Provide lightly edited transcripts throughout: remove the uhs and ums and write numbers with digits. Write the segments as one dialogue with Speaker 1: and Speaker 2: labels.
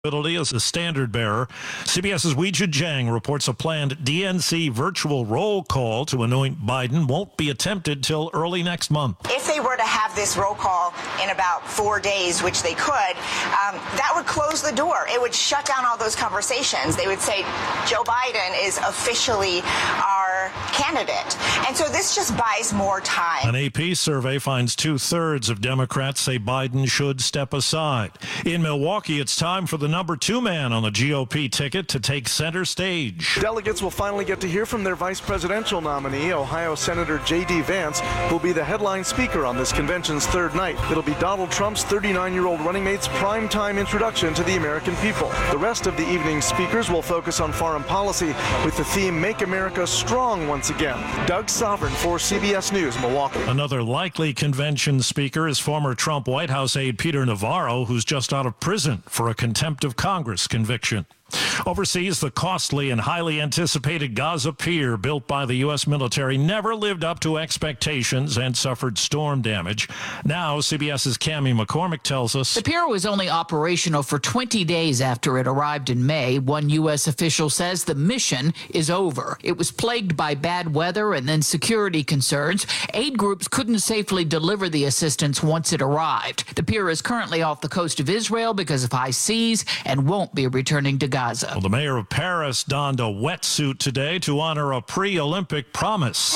Speaker 1: as a standard bearer. CBS's Weijia Jiang reports a planned DNC virtual roll call to anoint Biden won't be attempted till early next month.
Speaker 2: If they were to have this roll call in about 4 days, which they could, that would close the door. It would shut down all those conversations. They would say Joe Biden is officially our candidate. And so this just buys more time.
Speaker 1: An AP survey finds 2/3 of Democrats say Biden should step aside. In Milwaukee, it's time for the number 2 man on the GOP ticket to take center stage.
Speaker 3: Delegates will finally get to hear from their vice presidential nominee, Ohio Senator J.D. Vance, who will be the headline speaker on this convention's third night. It'll be Donald Trump's 39-year-old running mate's primetime introduction to the American people. The rest of the evening's speakers will focus on foreign policy with the theme Make America Strong once again. Doug Sovereign for CBS News, Milwaukee.
Speaker 1: Another likely convention speaker is former Trump White House aide Peter Navarro, who's just out of prison for a contempt of Congress conviction. Overseas, the costly and highly anticipated Gaza pier built by the U.S. military never lived up to expectations and suffered storm damage. Now, CBS's Cammie McCormick tells us
Speaker 4: the pier was only operational for 20 days after it arrived in May. One U.S. official says the mission is over. It was plagued by bad weather and then security concerns. Aid groups couldn't safely deliver the assistance once it arrived. The pier is currently off the coast of Israel because of high seas and won't be returning to Gaza.
Speaker 1: Well, the mayor of Paris donned a wetsuit today to honor a pre-Olympic promise.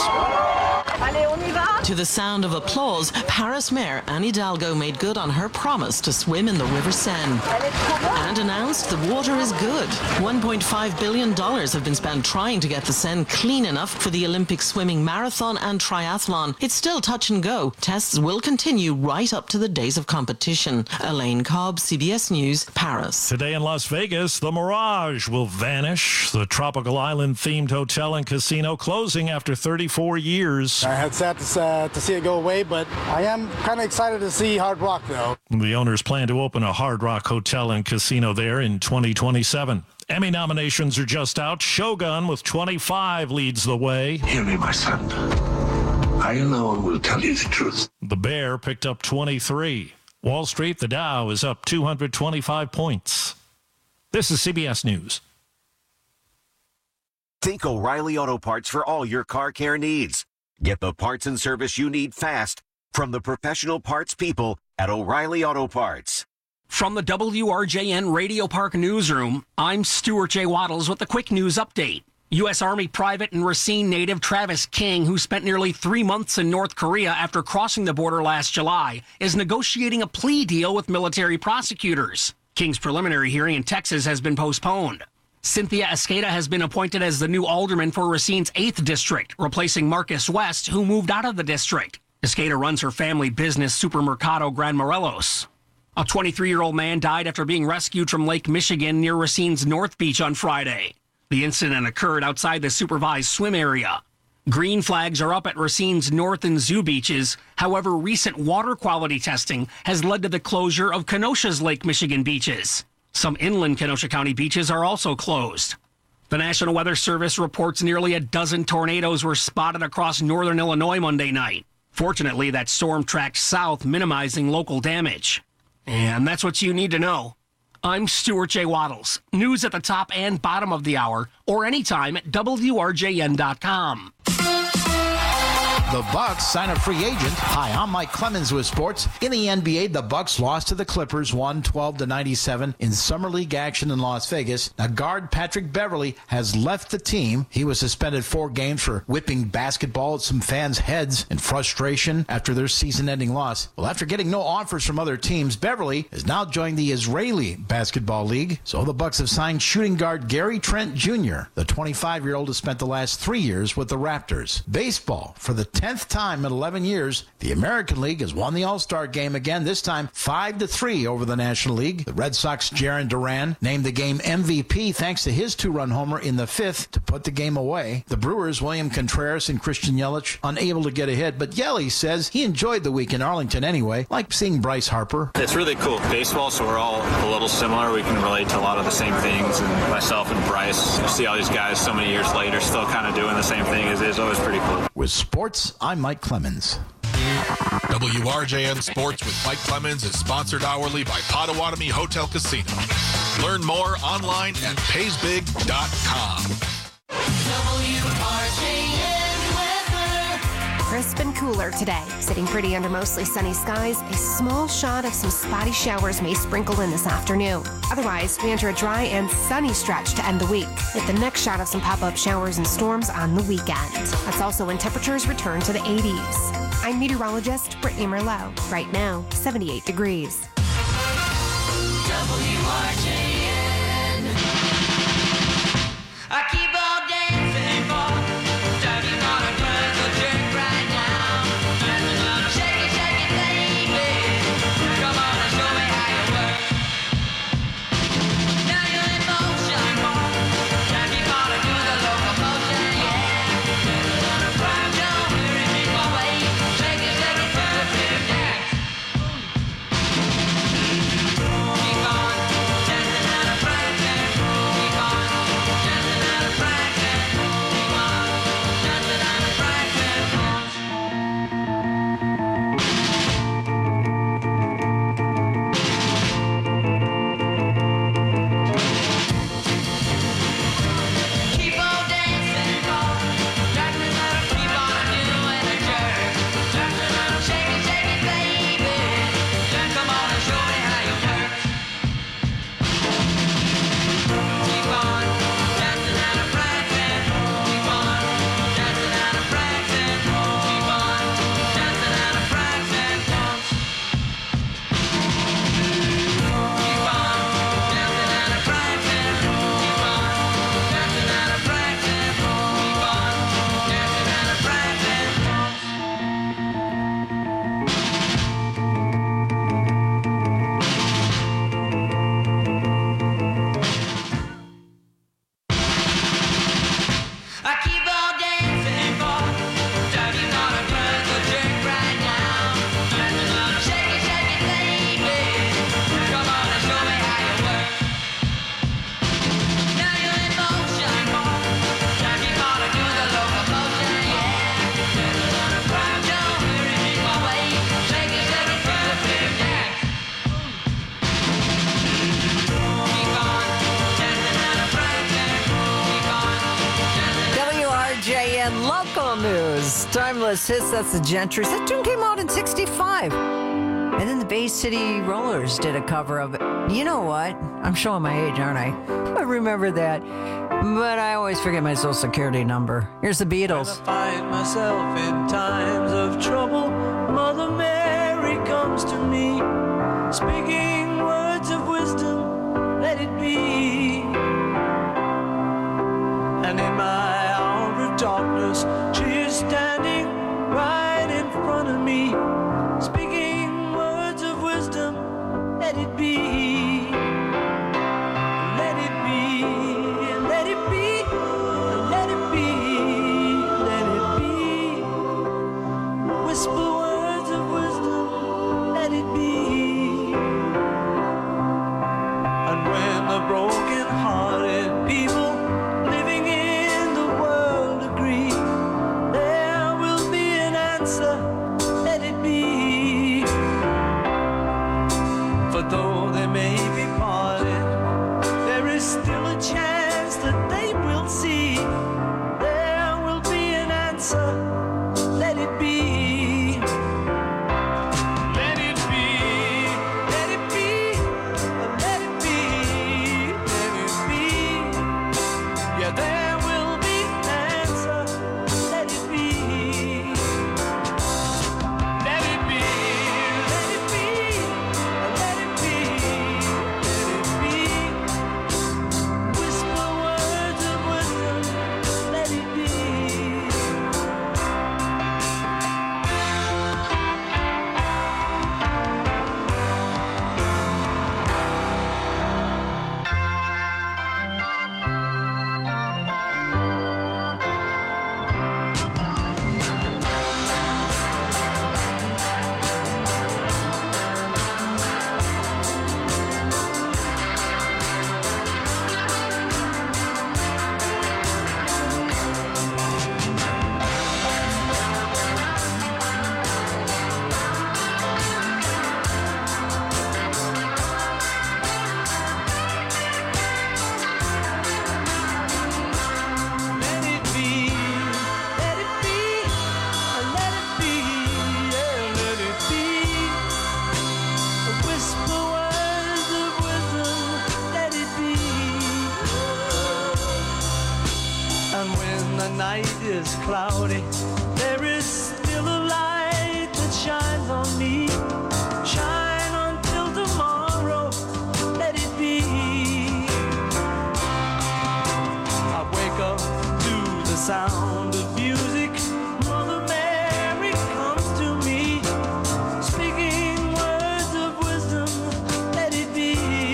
Speaker 5: To the sound of applause, Paris Mayor Anne Hidalgo made good on her promise to swim in the River Seine and announced the water is good. $1.5 billion have been spent trying to get the Seine clean enough for the Olympic swimming marathon and triathlon. It's still touch and go. Tests will continue right up to the days of competition. Elaine Cobb, CBS News, Paris.
Speaker 1: Today in Las Vegas, the Mirage will vanish. The tropical island-themed hotel and casino closing after 34 years.
Speaker 6: I had sad to see it go away, but I am kind of excited to see Hard Rock, though.
Speaker 1: The owners plan to open a Hard Rock hotel and casino there in 2027. Emmy nominations are just out. Shogun with 25 leads the way.
Speaker 7: Hear me, my son. I alone will tell you the truth.
Speaker 1: The Bear picked up 23. Wall Street, the Dow is up 225 points. This is CBS News.
Speaker 8: Think O'Reilly Auto Parts for all your car care needs. Get the parts and service you need fast from the professional parts people at O'Reilly Auto Parts.
Speaker 9: From the WRJN Radio Park Newsroom, I'm Stuart J. Waddles with a quick news update. U.S. Army Private and Racine native Travis King, who spent nearly 3 months in North Korea after crossing the border last July, is negotiating a plea deal with military prosecutors. King's preliminary hearing in Texas has been postponed. Cynthia Esqueda has been appointed as the new alderman for Racine's 8th district, replacing Marcus West, who moved out of the district. Esqueda runs her family business, Supermercado Gran Morelos. A 23-year-old man died after being rescued from Lake Michigan near Racine's North Beach on Friday. The incident occurred outside the supervised swim area. Green flags are up at Racine's North and Zoo beaches. However, recent water quality testing has led to the closure of Kenosha's Lake Michigan beaches. Some inland Kenosha County beaches are also closed. The National Weather Service reports nearly a dozen tornadoes were spotted across northern Illinois Monday night. Fortunately, that storm tracked south, minimizing local damage. And that's what you need to know. I'm Stuart J. Waddles. News at the top and bottom of the hour, or anytime at WRJN.com.
Speaker 10: The Bucks sign a free agent. Hi, I'm Mike Clemens with sports. In the NBA, the Bucks lost to the Clippers 112-97 in Summer League action in Las Vegas. Now, guard Patrick Beverley has left the team. He was suspended 4 games for whipping basketball at some fans' heads in frustration after their season-ending loss. Well, after getting no offers from other teams, Beverley has now joined the Israeli Basketball League. So the Bucks have signed shooting guard Gary Trent Jr. The 25-year-old has spent the last 3 years with the Raptors. Baseball, for the 10th time in 11 years, the American League has won the All-Star game again, this time 5-3 over the National League. The Red Sox' Jarren Duran named the game MVP thanks to his 2-run homer in the 5th to put the game away. The Brewers' William Contreras and Christian Yelich unable to get a hit, but Yelich says he enjoyed the week in Arlington anyway, like seeing Bryce Harper.
Speaker 11: It's really cool. Baseball, so we're all a little similar. We can relate to a lot of the same things, and myself and Bryce, you see all these guys so many years later still kind of doing the same thing. It's always pretty cool.
Speaker 10: With sports, I'm Mike Clemens.
Speaker 12: WRJN Sports with Mike Clemens is sponsored hourly by Potawatomi Hotel Casino. Learn more online at paysbig.com.
Speaker 13: Crisp and cooler today. Sitting pretty under mostly sunny skies. A small shot of some spotty showers may sprinkle in this afternoon. Otherwise, we enter a dry and sunny stretch to end the week, with the next shot of some pop-up showers and storms on the weekend. That's also when temperatures return to the 80s. I'm meteorologist Brittany Merlot. Right now, 78 degrees.
Speaker 14: WRJN. I keep on dancing for dirty water, the jerk right now. Shake it, baby. Come on and show me how you work. Now you're in motion, dirty water, do the locomotion, yeah. Don't hurry, keep away. Shake it, dance. Keep on dancing out of practice. Keep on dancing out of practice. Keep on dancing out of practice. Keep on dancing, practice how to keep on doing a jerk. Shake it, baby. Come on and show me how you work. Keep on dancing out of practice. Keep on dancing out of practice. Keep on dancing out of practice. Keep on dancing out of practice. Keep on dancing out of practice. Keep on dancing out of practice. I keep on dancing for dirty water, the jerk right now. Shake it, baby. Come on and show me how you work. Now you're in motion, dirty water, do the locomotion, yeah. Don't hurry, keep away. Shake it, dance. Keep on dancing out of practice. Keep on
Speaker 15: WRJN local news. Timeless hits, that's the Gentrys. That tune came out in 65. And then the Bay City Rollers did a cover of it. You know what? I'm showing my age, aren't I? I remember that. But I always forget my social security number. Here's the Beatles.
Speaker 14: Find myself in times of trouble. Mother Mary comes to me, speaking words of wisdom, let it be. And in my hour of darkness, she is standing right in front of me, speaking words of wisdom, let it be. Let it be, let it be, let it be, let it be. Whisper words of wisdom, let it be. And when the broken-hearted people living in the world agree, there will be an answer, let it be. For though they may be parted, there is still a chance that they will see. There will be an answer, let it be. Let it be, let it be, let it be, let it be. night is cloudy, there is still a light that shines on me. Shine until tomorrow, let it be. I wake up to the sound of music. Mother Mary comes to me, speaking words of wisdom, let it be.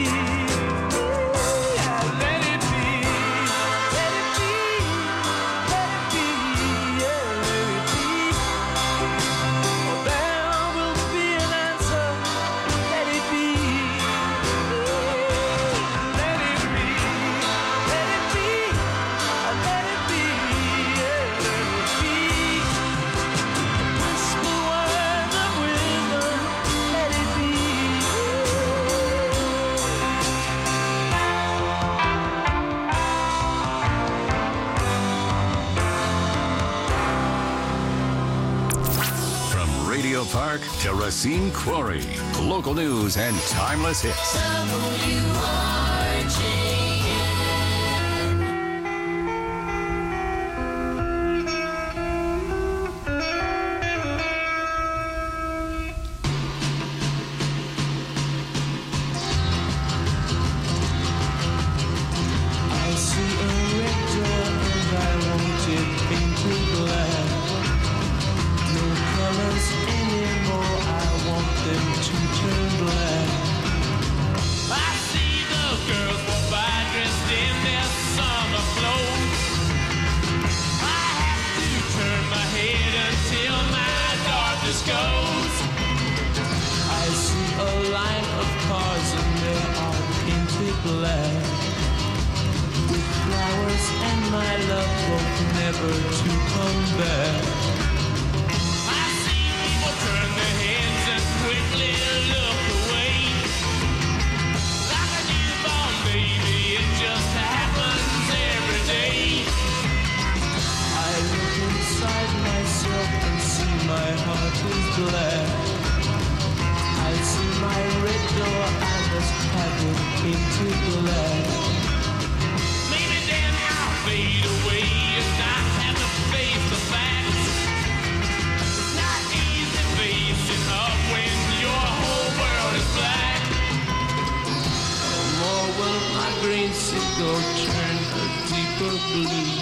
Speaker 14: Yeah, let it be, let it be, let it be, yeah, let it be. Oh, there will be an answer, let it be. Let it be, let it be, let it be, yeah, let it be. Whisper words of wisdom, let it be.
Speaker 12: From Radio Park to Racine Quarry, local news and timeless hits.
Speaker 14: I see a red door and I want it painted black. No colors anymore, I want them to turn black. I see the girls walk by dressed in their summer clothes. I have to turn my head until my darkness goes. I see a line of cars and they are painted black, with flowers and my love hope never to come back. I see people turn their heads and quickly look away. Like a newborn baby, it just happens every day. I look inside myself and see my heart is black. I see my red door, I must have it painted black. Maybe then I'll fade away and not have to face the facts. It's not easy facing up when your whole world is black. No more will my green seagull turn a deeper blue.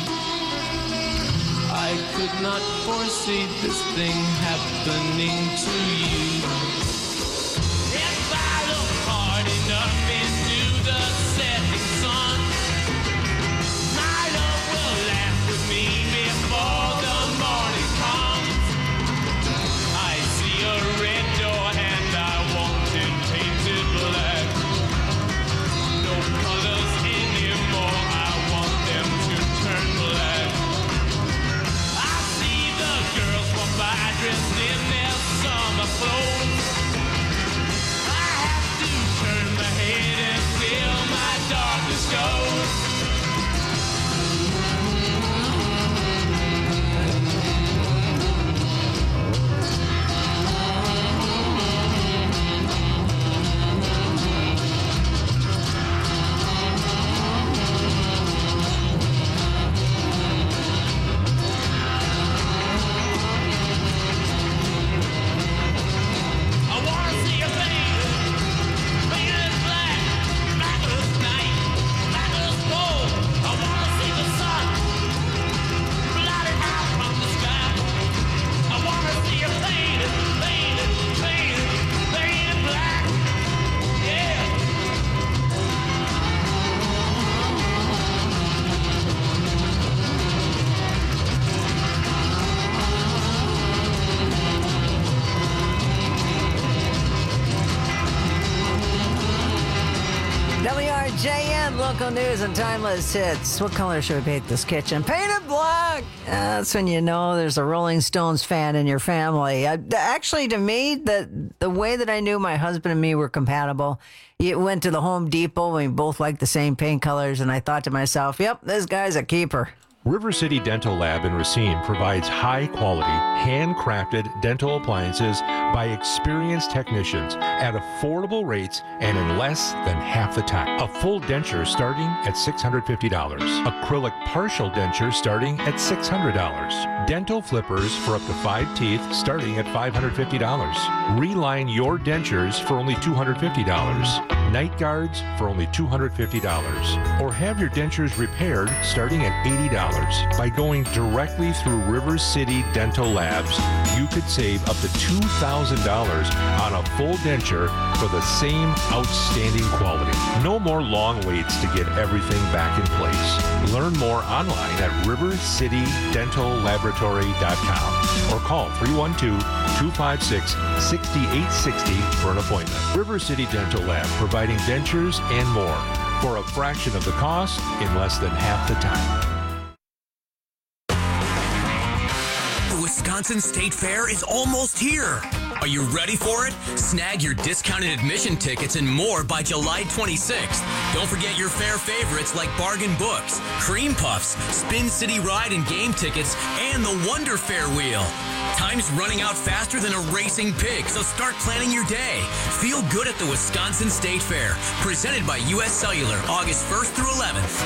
Speaker 14: I could not foresee this thing happening to you. If I look hard enough into the setting sun, my love will laugh with me before the morning comes. I see a red door and I want it painted black. No colors anymore, I want them to turn black. I see the girls walk by dressed in their summer clothes. I have to turn my head until my darkness goes. I wanna see a painted, painted black, black as night, black as gold. I wanna see the sun blotted out from the sky. I wanna see a painted, painted, painted, painted black. Yeah.
Speaker 15: WRJN, local news and timeless hits. What color should we paint this kitchen? Paint it black! That's when you know there's a Rolling Stones fan in your family. Actually, to me, the way that I knew my husband and me were compatible, you went to the Home Depot and we both liked the same paint colors, and I thought to myself, yep, this guy's a keeper.
Speaker 16: River City Dental Lab in Racine provides high-quality, handcrafted dental appliances by experienced technicians at affordable rates and in less than half the time. A full denture starting at $650. Acrylic partial denture starting at $600. Dental flippers for up to 5 teeth starting at $550. Reline your dentures for only $250. Night guards for only $250. Or have your dentures repaired starting at $80. By going directly through River City Dental Labs, you could save up to $2,000 on a full denture for the same outstanding quality. No more long waits to get everything back in place. Learn more online at rivercitydentallaboratory.com or call 312-256-6860 for an appointment. River City Dental Lab, providing dentures and more for a fraction of the cost in less than half the time.
Speaker 17: Wisconsin State Fair is almost here. Are you ready for it? Snag your discounted admission tickets and more by July 26th. Don't forget your fair favorites like bargain books, cream puffs, Spin City Ride and game tickets, and the Wonder Fair wheel. Time's running out faster than a racing pig, so start planning your day. Feel good at the Wisconsin State Fair, presented by U.S. Cellular, August 1st through 11th.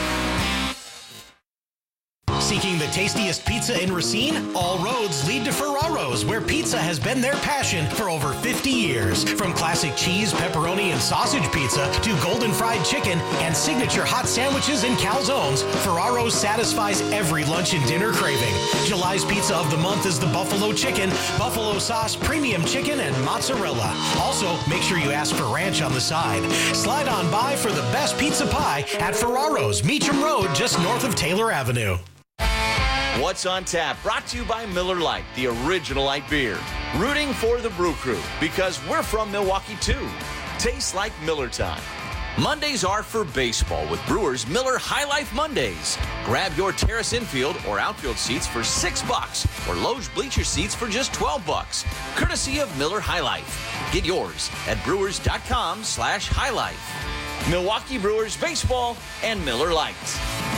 Speaker 18: Seeking the tastiest pizza in Racine? All roads lead to Ferraro's, where pizza has been their passion for over 50 years. From classic cheese, pepperoni, and sausage pizza to golden fried chicken and signature hot sandwiches and calzones, Ferraro's satisfies every lunch and dinner craving. July's pizza of the month is the buffalo chicken, buffalo sauce, premium chicken, and mozzarella. Also, make sure you ask for ranch on the side. Slide on by for the best pizza pie at Ferraro's, Meacham Road, just north of Taylor Avenue.
Speaker 19: What's on Tap, brought to you by Miller Lite, the original light beer. Rooting for the Brew Crew, because we're from Milwaukee too. Tastes like Miller time. Mondays are for baseball with Brewers Miller High Life Mondays. Grab your terrace infield or outfield seats for $6 or Loge bleacher seats for just $12, courtesy of Miller High Life. Get yours at brewers.com/High Life. Milwaukee Brewers baseball and Miller Lite.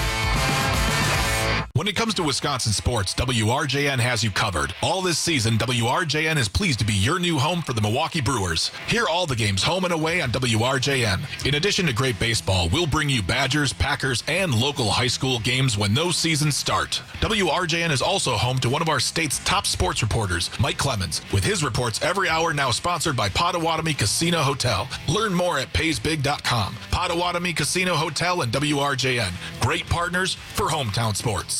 Speaker 20: When it comes to Wisconsin sports, WRJN has you covered. All this season, WRJN is pleased to be your new home for the Milwaukee Brewers. Hear all the games home and away on WRJN. In addition to great baseball, we'll bring you Badgers, Packers, and local high school games when those seasons start. WRJN is also home to one of our state's top sports reporters, Mike Clemens, with his reports every hour, now sponsored by Potawatomi Casino Hotel. Learn more at paysbig.com. Potawatomi Casino Hotel and WRJN. Great partners for hometown sports.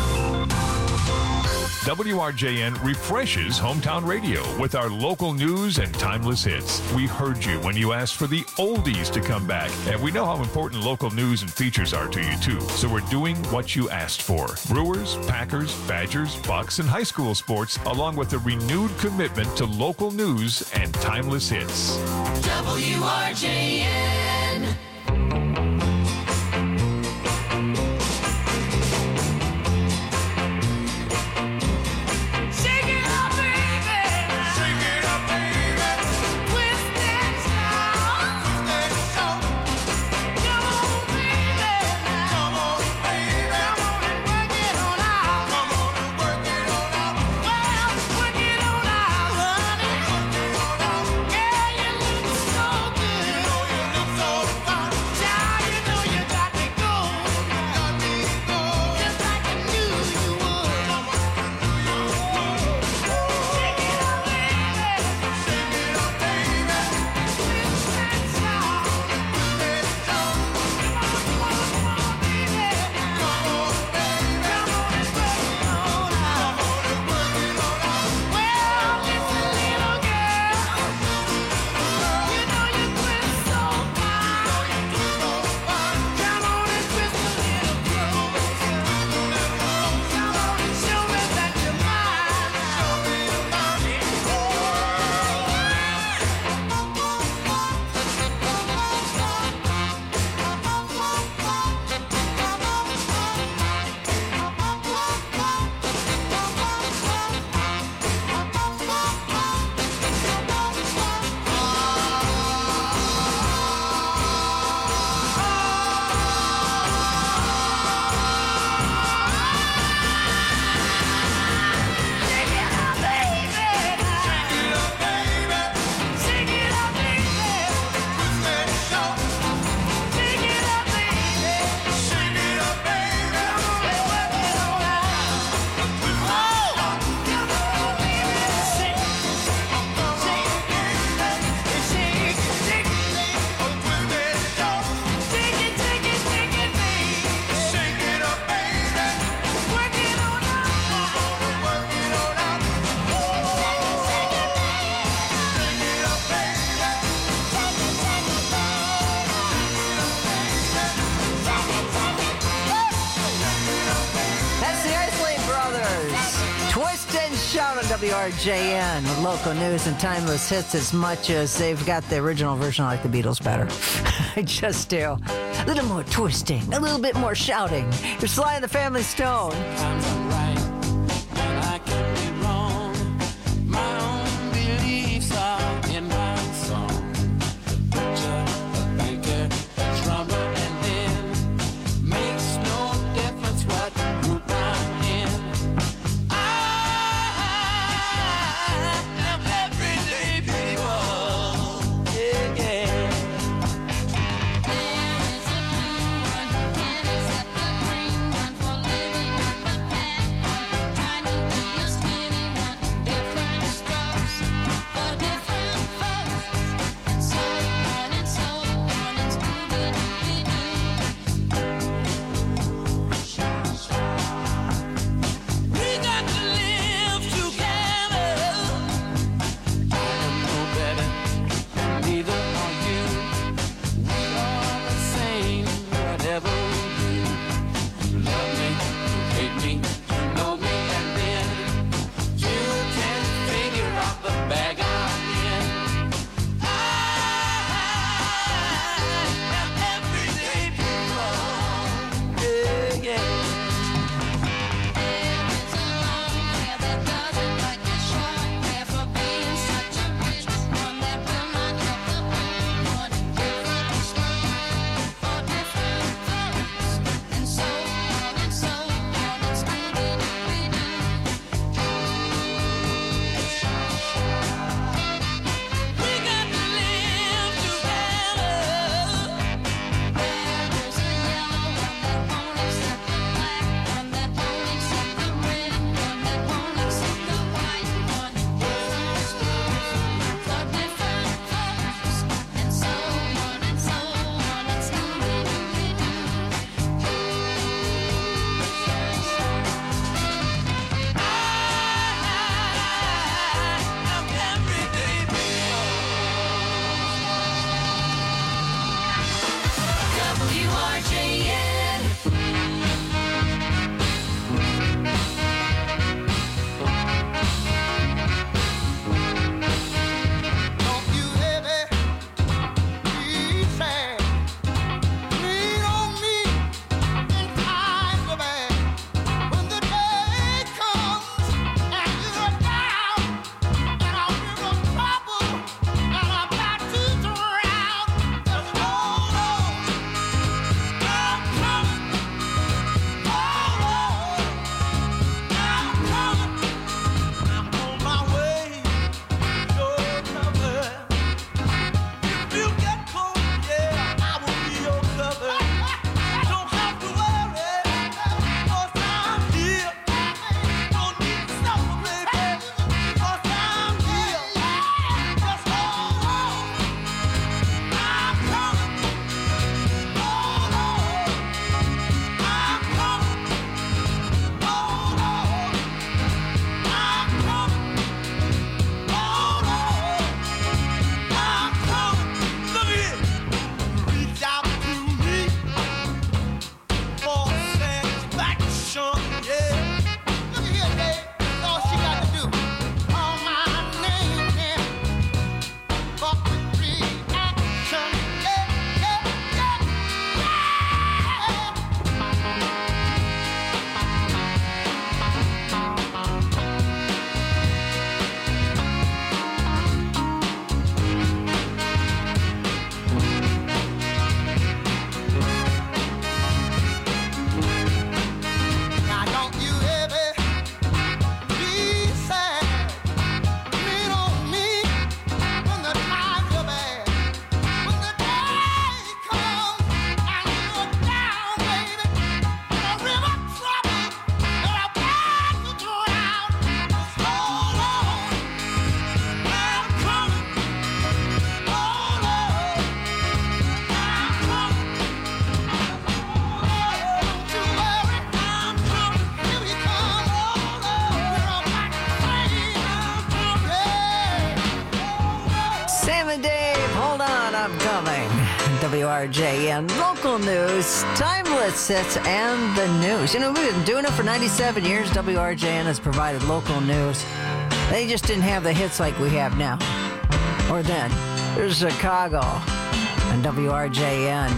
Speaker 12: WRJN refreshes hometown radio with our local news and timeless hits. We heard you when you asked for the oldies to come back, and we know how important local news and features are to you too. So we're doing what you asked for. Brewers, Packers, Badgers, Bucks, and high school sports, along with a renewed commitment to local news and timeless hits.
Speaker 14: WRJN.
Speaker 15: WRJN, with local news and timeless hits, as much as they've got the original version. I like the Beatles better. I just do. A little more twisting, a little bit more shouting. You're Sly and the Family Stone.
Speaker 14: Sometimes I'm right, and I can be wrong. My own beliefs are in my song. The butcher, the banker, the drummer, and then makes no difference what group I'm in. I am everyday people. Yeah, yeah. We got to live together. I am no better, neither are you. We are the same, whatever we do. You love me, you hate me, you know me, and then you can figure out the bag I'm in. I am everyday people. Yeah, yeah. We got to live together. There's a yellow one that won't accept the black one, that won't accept the red one, that won't accept the white one. Different stories for different folks, and so on and so on, and scooby-dooby-doo. I'm everyday people. WRJN. Don't you ever be sad. Lean on me in times of bad. When the day comes and you're down and I'm in trouble and I'm about to drown, just hold on. I'm coming. Hold on. I'm coming. I'm on my way. Your cover. If you get cold, yeah, I will be your cover. Don't have to worry, 'cause I'm here. Don't need to suffer, baby, 'cause I'm here. Just hold on. I'm coming. Hold on. I'm coming. Hold on. I'm coming. Hold on. I'm coming. Look at it. Reach out to me for satisfaction, yeah. Look at here, Dave. That's all she got to do. Call my name, yeah. For quick reaction, yeah, yeah, yeah, Now don't you ever be sad. Lean on me when the times are bad. When the day comes and you're down, baby, in a river of trouble and about to drown, just hold on. I'm coming. Hold on. I'm coming. Don't you worry, I'm coming. Here we come. Hold on. We're about to fade. I'm coming.
Speaker 15: Sam and Dave, hold on, I'm coming. WRJN, local news, timeless hits, and the news. You know, we've been doing it for 97 years. WRJN has provided local news They just didn't have the hits like we have now. Or then. There's Chicago and WRJN.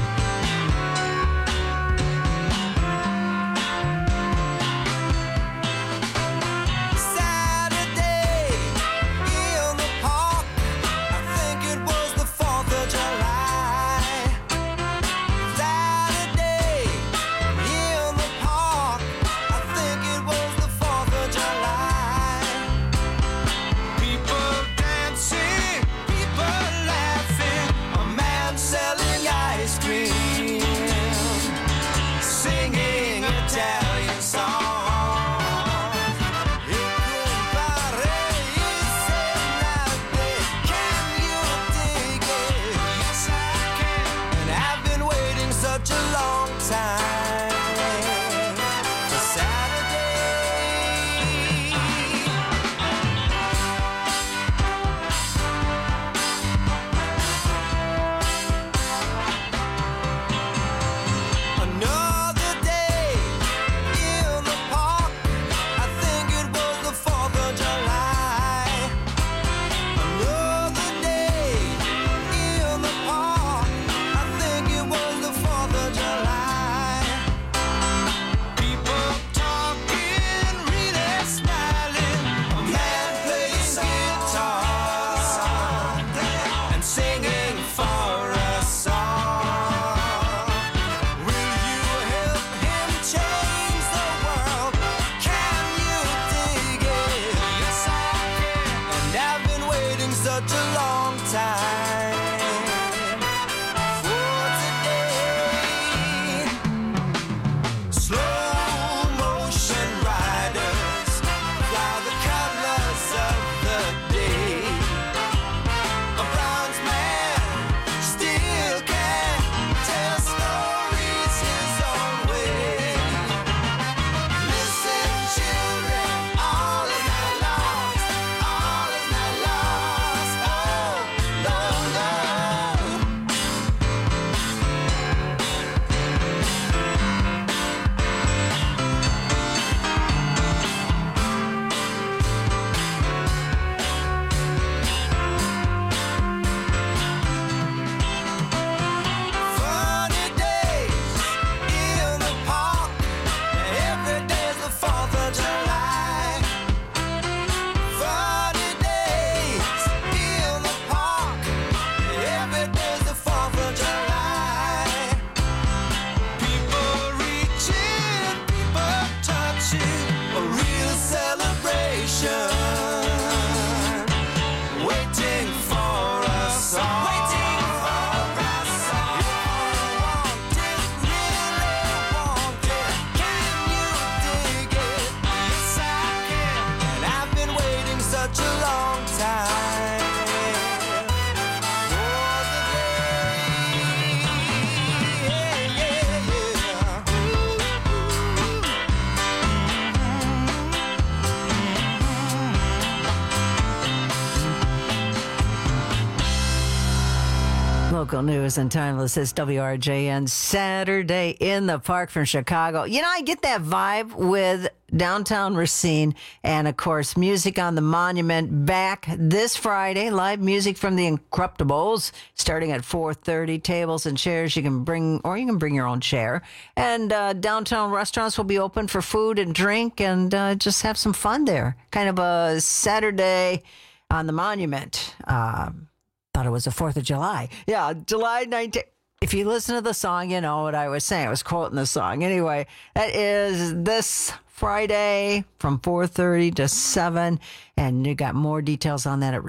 Speaker 15: Local news and timeless is WRJN Saturday in the Park from Chicago. You know, I get that vibe with downtown Racine and, of course, Music on the Monument back this Friday. Live music from the Incorruptibles starting at 4:30. Tables and chairs you can bring, or you can bring your own chair. And downtown restaurants will be open for food and drink and just have some fun there. Kind of a Saturday on the Monument. Thought it was the 4th of July. Yeah, July 19th. If you listen to the song, you know what I was saying. I was quoting the song. Anyway, that is this Friday from 4:30 to 7. And you got more details on that at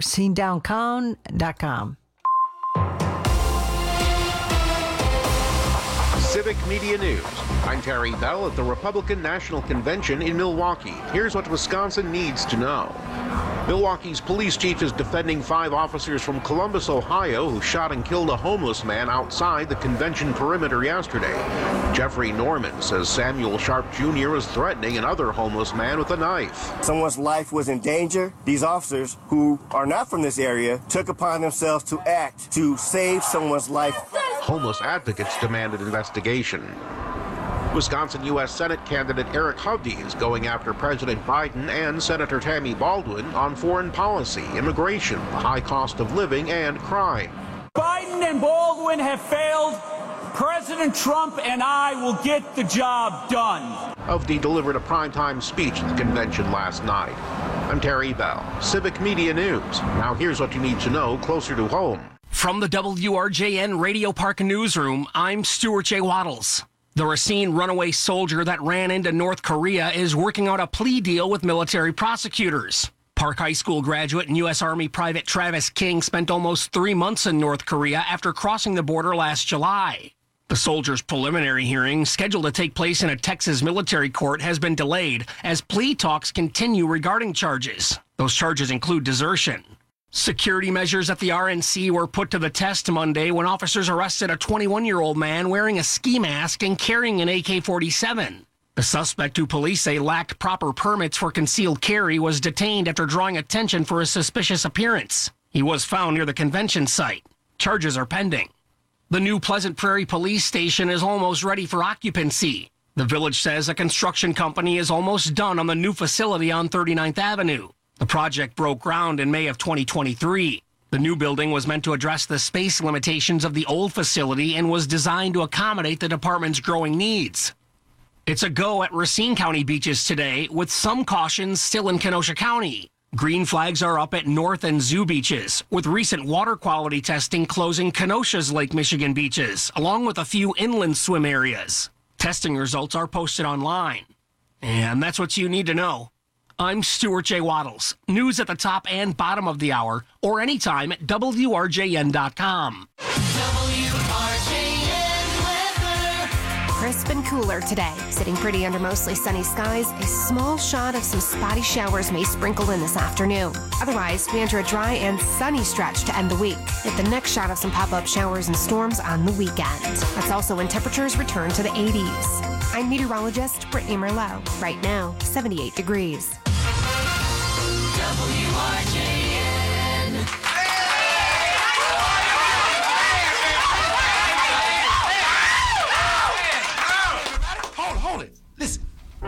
Speaker 15: racinedowntown.com.
Speaker 21: Civic Media News. I'm Terry Bell at the Republican National Convention in Milwaukee. Here's what Wisconsin needs to know. Milwaukee's police chief is defending 5 officers from Columbus, Ohio, who shot and killed a homeless man outside the convention perimeter yesterday. Jeffrey Norman says Samuel Sharp Jr. was threatening another homeless man with a knife.
Speaker 22: Someone's life was in danger. These officers, who are not from this area, took upon themselves to act to save someone's life.
Speaker 21: Homeless advocates demanded investigation. Wisconsin U.S. Senate candidate Eric Hovde is going after President Biden and Senator Tammy Baldwin on foreign policy, immigration, the high cost of living, and crime.
Speaker 2: Biden and Baldwin have failed. President Trump and I will get the job done.
Speaker 21: Hovde delivered a primetime speech at the convention last night. I'm Terry Bell, Civic Media News. Now here's what you need to know closer to home.
Speaker 9: From the WRJN Radio Park Newsroom, I'm Stuart J. Waddles. The Racine runaway soldier that ran into North Korea is working out a plea deal with military prosecutors. Park High School graduate and U.S. Army Private Travis King spent almost 3 months in North Korea after crossing the border last July. The soldier's preliminary hearing, scheduled to take place in a Texas military court, has been delayed as plea talks continue regarding charges. Those charges include desertion. Security measures at the RNC were put to the test Monday when officers arrested a 21-year-old man wearing a ski mask and carrying an AK-47. The suspect, who police say lacked proper permits for concealed carry, was detained after drawing attention for his suspicious appearance. He was found near the convention site. Charges are pending. The new Pleasant Prairie Police Station is almost ready for occupancy. The village says a construction company is almost done on the new facility on 39th Avenue. The project broke ground in May of 2023. The new building was meant to address the space limitations of the old facility and was designed to accommodate the department's growing needs. It's a go at Racine County beaches today, with some cautions still in Kenosha County. Green flags are up at North and Zoo beaches, with recent water quality testing closing Kenosha's Lake Michigan beaches, along with a few inland swim areas. Testing results are posted online. And that's what you need to know. I'm Stuart J. Waddles. News at the top and bottom of the hour, or anytime at WRJN.com.
Speaker 13: Crisp and cooler today. Sitting pretty under mostly sunny skies. A small shot of some spotty showers may sprinkle in this afternoon. Otherwise, we enter a dry and sunny stretch to end the week, with the next shot of some pop-up showers and storms on the weekend. That's also when temperatures return to the 80s. I'm meteorologist Brittany Merlot. Right now, 78 degrees.
Speaker 14: WRJN.
Speaker 3: Hold it. Listen.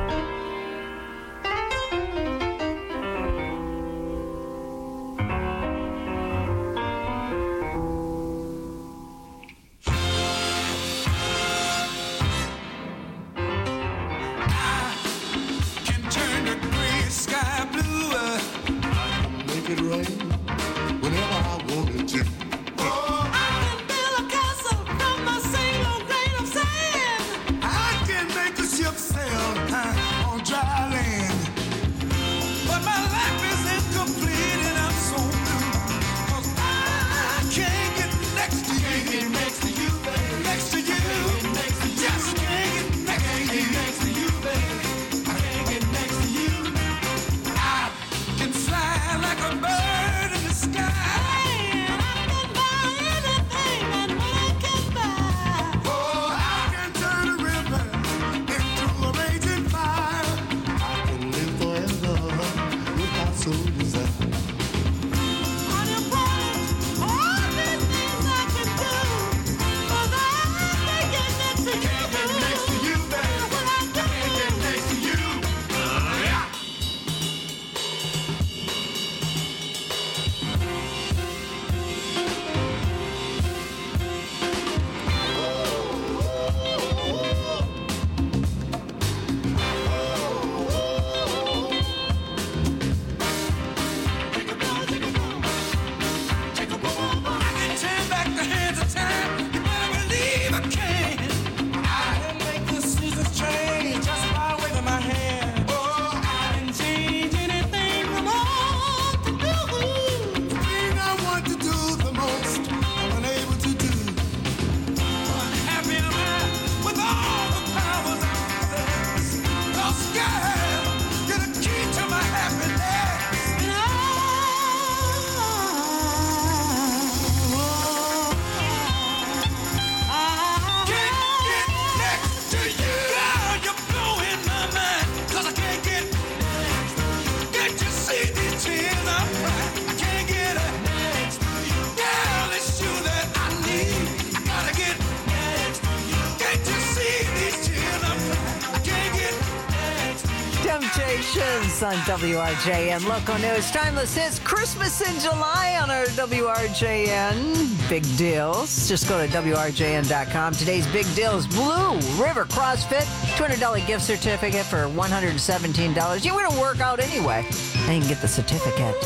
Speaker 3: Make it rain whenever I wanted to. Oh, I can build a castle from a single grain of sand. I can make a ship sail on dry land. But my life is incomplete and I'm so blue. 'Cause I can't get next to you. Can't get next to you, baby. Next to you. Next to you. Just can't get next to you. Next to you, baby. I can't get next to you. I can fly like a bird
Speaker 15: Congratulations on WRJN Local News. Timeless Hits, Christmas in July on our WRJN Big Deals. Just go to WRJN.com. Today's big deal is Blue River CrossFit, $200 gift certificate for $117. You're going to work out anyway. And you can get the certificate.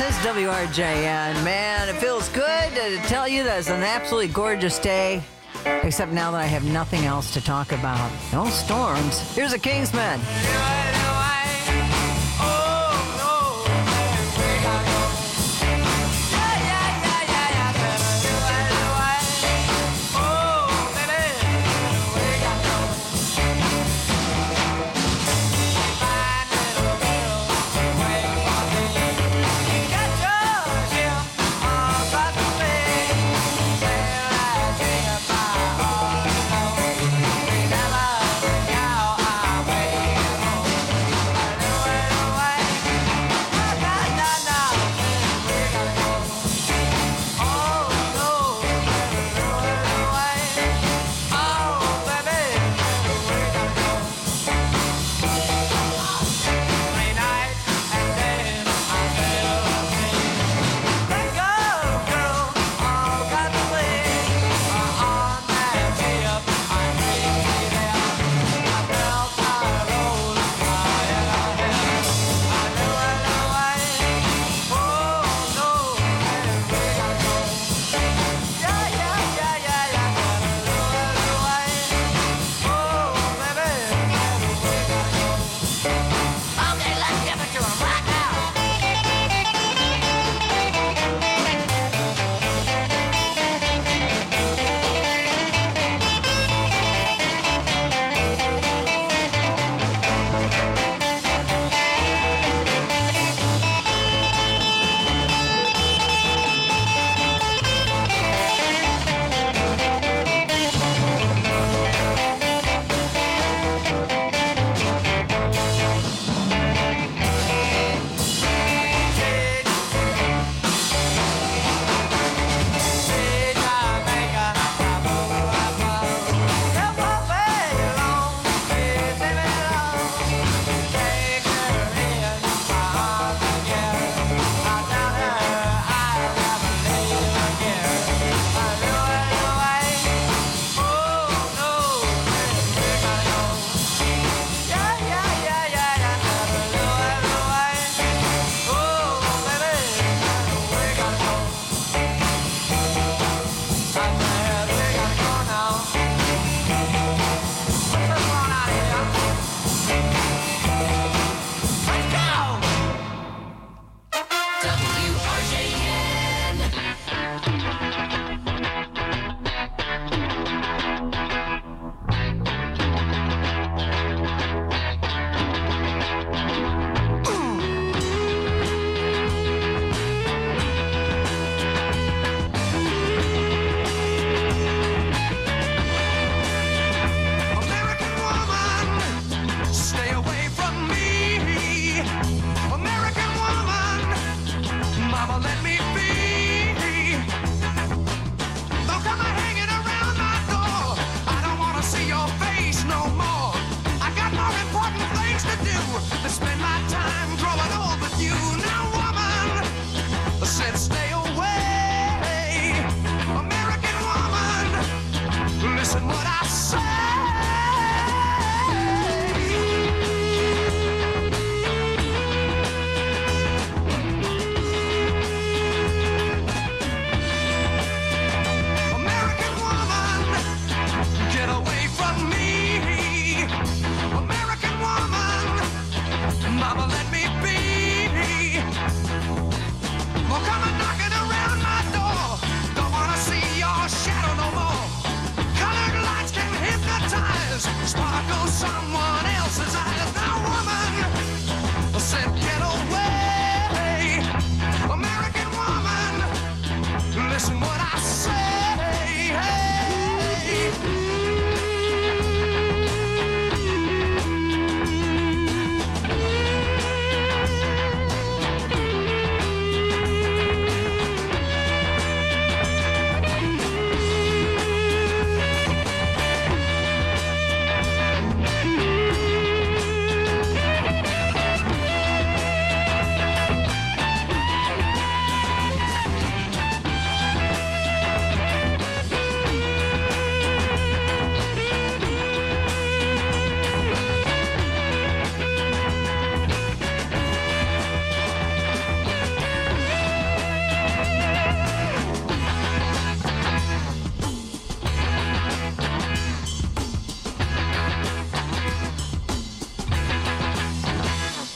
Speaker 15: Hits, WRJN. Man, it feels good to tell you that it's an absolutely gorgeous day. Except now that I have nothing else to talk about. No storms. Here's a Kingsman.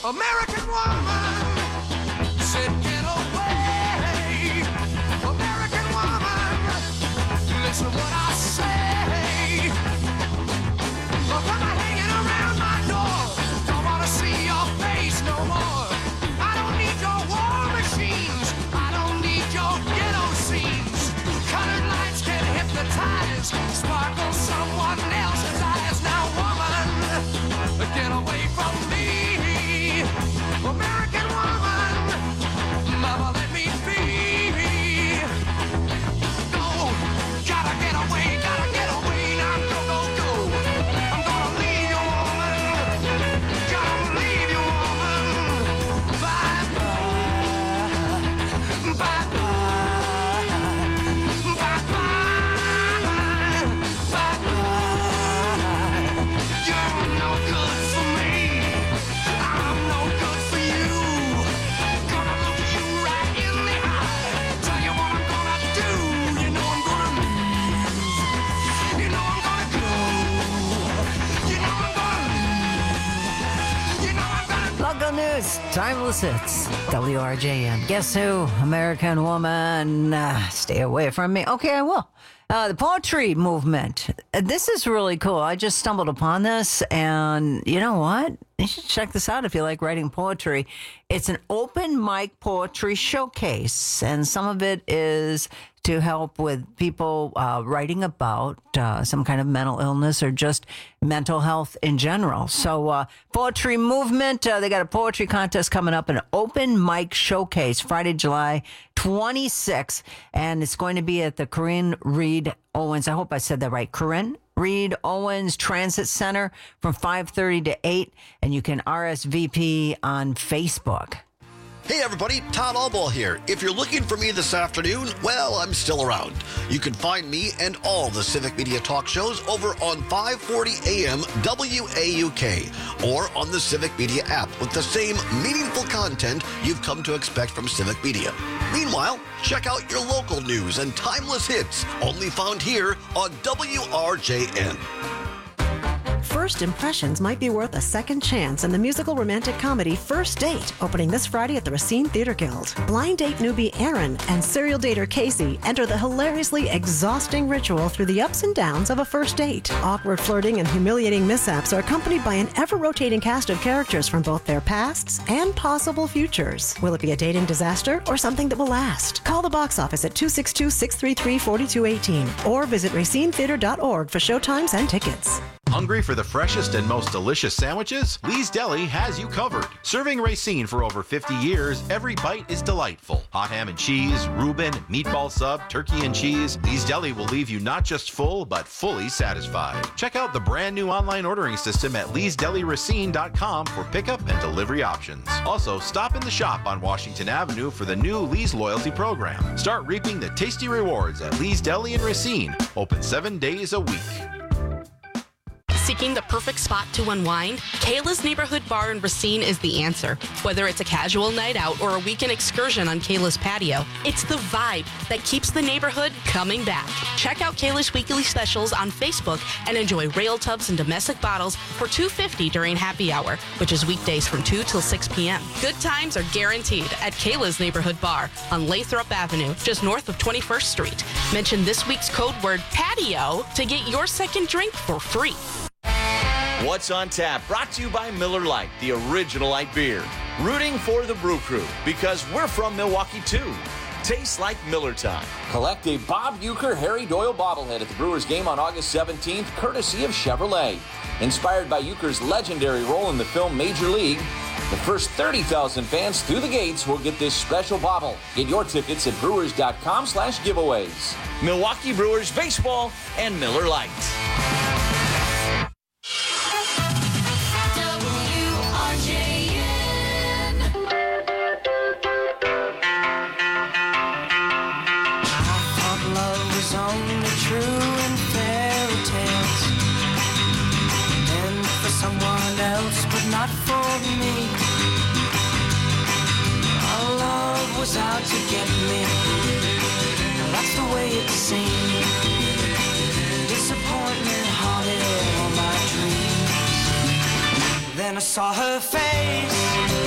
Speaker 3: American woman said, get away. American woman, listen what I say. Look, I'm hanging around my door. Don't want to see your face no more. I don't need your war machines. I don't need your ghetto scenes. Colored lights can hypnotize. Sparkle someone else's eyes. Now, woman, get away from me. American woman, mama, let me be. No, gotta get away, now go, go, go. I'm gonna leave you, woman, gonna leave you, woman. Bye-bye, bye-bye, bye-bye, bye-bye. You're no good for me, I'm no good for you. Gonna look you right in the eye, tell you what I'm gonna do. You know I'm gonna leave, you know I'm gonna go, you know I'm gonna leave, you know I'm gonna.
Speaker 15: Local news, timeless hits, WRJN. Guess who? American woman. Stay away from me. Okay, I will. The poetry movement. This is really cool. I just stumbled upon this, and you know what? You should check this out if you like writing poetry. It's an open mic poetry showcase, and some of it is to help with people writing about some kind of mental illness or just mental health in general. So poetry movement, they got a poetry contest coming up, an open mic showcase Friday, July 26th, and it's going to be at the Corinne Reed Owens. I hope I said that right. Corinne Reed Owens Transit Center from 5:30 to 8, and you can RSVP on Facebook.
Speaker 4: Hey everybody, Todd Allball here. If you're looking for me this afternoon, well, I'm still around. You can find me and all the Civic Media talk shows over on 540 AM WAUK or on the Civic Media app with the same meaningful content you've come to expect from Civic Media. Meanwhile, check out your local news and timeless hits only found here on WRJN.
Speaker 5: First impressions might be worth a second chance in the musical romantic comedy First Date, opening this Friday at the Racine Theater Guild. Blind date newbie Aaron and serial dater Casey enter the hilariously exhausting ritual through the ups and downs of a first date. Awkward flirting and humiliating mishaps are accompanied by an ever-rotating cast of characters from both their pasts and possible futures. Will it be a dating disaster or something that will last? Call the box office at 262-633-4218 or visit racinetheater.org for showtimes and tickets.
Speaker 23: Hungry for the freshest and most delicious sandwiches? Lee's Deli has you covered. Serving Racine for over 50 years, every bite is delightful. Hot ham and cheese, Reuben, meatball sub, turkey and cheese. Lee's Deli will leave you not just full, but fully satisfied. Check out the brand new online ordering system at leesdeliracine.com for pickup and delivery options. Also, stop in the shop on Washington Avenue for the new Lee's Loyalty Program. Start reaping the tasty rewards at Lee's Deli in Racine. Open 7 days a week.
Speaker 24: Seeking the perfect spot to unwind? Kayla's Neighborhood Bar in Racine is the answer. Whether it's a casual night out or a weekend excursion on Kayla's patio, it's the vibe that keeps the neighborhood coming back. Check out Kayla's weekly specials on Facebook and enjoy rail tubs and domestic bottles for $2.50 during happy hour, which is weekdays from 2 till 6 p.m. Good times are guaranteed at Kayla's Neighborhood Bar on Lathrop Avenue, just north of 21st Street. Mention this week's code word patio to get your second drink for free.
Speaker 19: What's on Tap, brought to you by Miller Lite, the original light beer. Rooting for the Brew Crew, because we're from Milwaukee too. Tastes like Miller time. Collect a Bob Uecker Harry Doyle bobblehead at the Brewers game on August 17th, courtesy of Chevrolet. Inspired by Uecker's legendary role in the film Major League, the first 30,000 fans through the gates will get this special bobble. Get your tickets at brewers.com/giveaways. Milwaukee Brewers Baseball and Miller Lite.
Speaker 14: Not for me. Our love was out to get me. That's the way it seemed. Disappointment haunted all my dreams. Then I saw her face.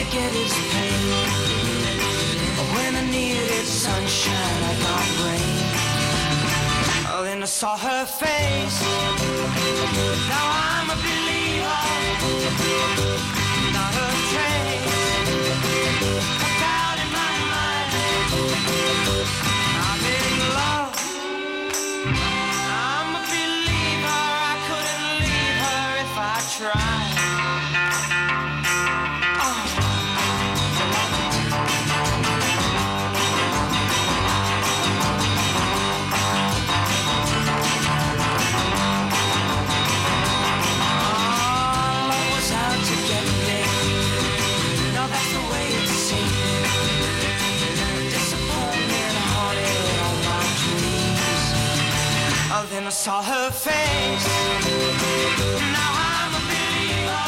Speaker 14: get is pain. When I needed sunshine, I got rain. Oh, then I saw her face. Now I'm a believer. Not a trace. A doubt in my mind. I'm in love. I'm a believer. I couldn't leave her if I tried. Then I saw her face. Now I'm a believer.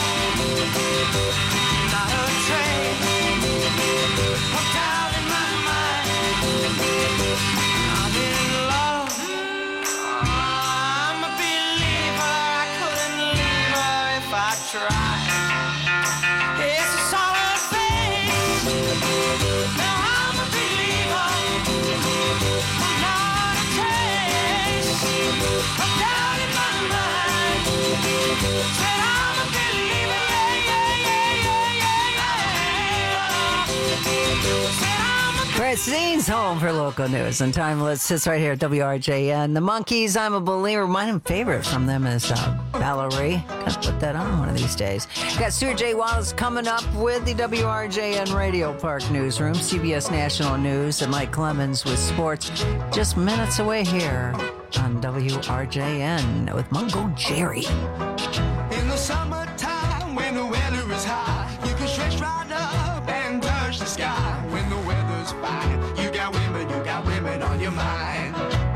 Speaker 14: Not a trace of doubt in my mind. I'm in love. I'm a believer. I couldn't leave her if I tried. Yes, I saw her face. Now I'm a believer. Not a trace of doubt in my mind. Said I'm a believer, Said I'm a
Speaker 15: Brett Scene's home for local news and timeless hits right here at WRJN. The Monkees, I'm a Believer. My favorite from them is Valerie. Gotta put that on one of these days. Got Stuart J. Wallace coming up with the WRJN Radio Park Newsroom, CBS National News, and Mike Clemens with sports just minutes away here on WRJN with Mungo Jerry.
Speaker 3: In the summertime, when the weather is high, you can stretch right up and touch the sky. When the weather's fine, you got women on your mind.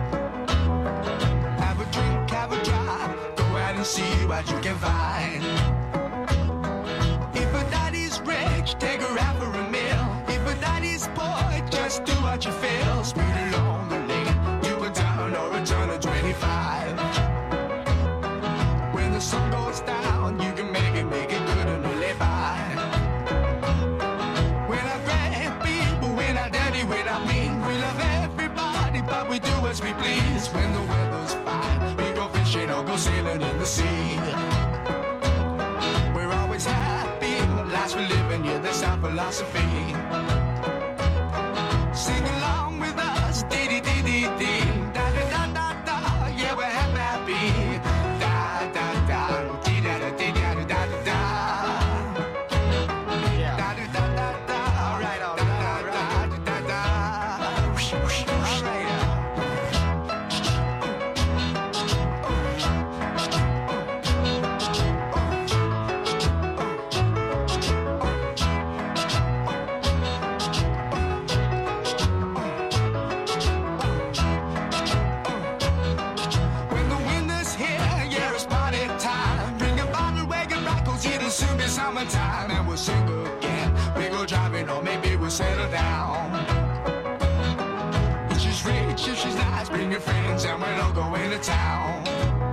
Speaker 3: Have a drink, have a drive, go out and see what you can find. If a daddy's rich, take her out for a meal. If a daddy's poor, just do what you feel. Speed along the lane, you a down or a turn of 25. When the sun goes down, you can make it good and live by. When I grab people, when I daddy, when I mean, we love everybody, but we do as we please. When the weather's fine, we go fishing or go sailing in the sea. We're always happy, lives we live in, yeah, that's our philosophy. Sing along with us, dee-dee-dee-dee-dee, da-da-da-da-da, yeah, we're happy. Da-da-da, dee-da-da-dee-da-da-da-da. Da-da-da-da-da, all right, da-da-da-da-da-da. When the winter's here, yeah, it's party time. Bring a bottle, wagon, rock, 'cause it'll soon be summertime. And we'll sing again. We go driving, or maybe we'll settle down. If she's rich, if she's nice, bring your friends, and we'll all go into town.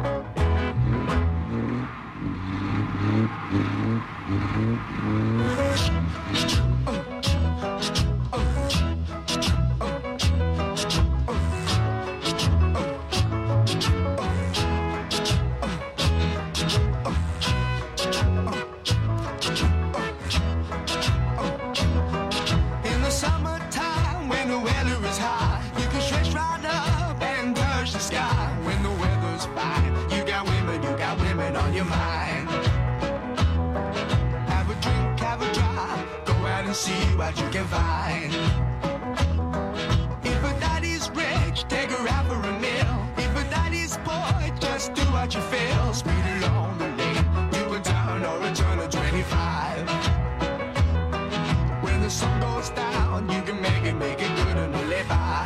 Speaker 3: In the summertime, when the weather is high, you can stretch right up and touch the sky. When the weather's fine, you got women on your mind. Have a drink, have a drive, go out and see what you can find. If a daddy's rich, take her out for a meal. If a daddy's poor, just do what you feel. Speed along the lane, you a down or a turn of 25. When the sun goes down, you can make it good and live by.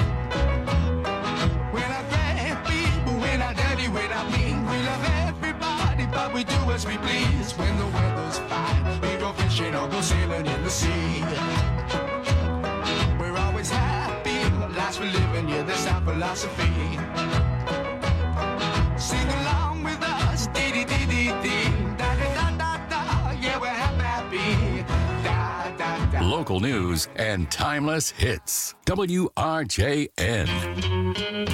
Speaker 3: When I grab people, when I daddy, when I mean, we love everybody, but we do as we please. When the weather's fine, we go fishing or go sailing in the sea. We're always happy, lives we live in, yeah, that's our philosophy. Sing along with us, dee-dee-dee-dee-dee, da-da-da-da-da, yeah, we're happy. Da
Speaker 1: local news, and timeless hits. WRJN.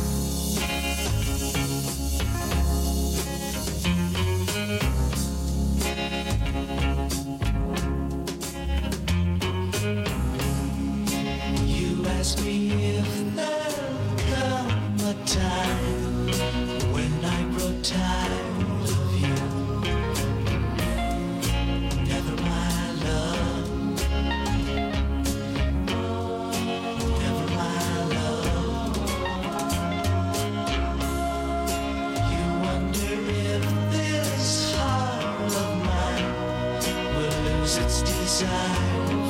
Speaker 14: Ask me if there'll come a time when I grow tired of you. Never my love. Never my love. You wonder if this heart of mine will lose its desire.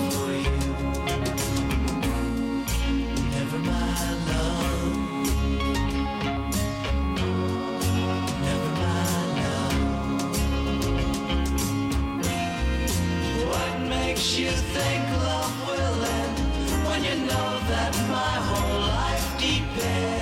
Speaker 14: You think love will end when you know that my whole life depends.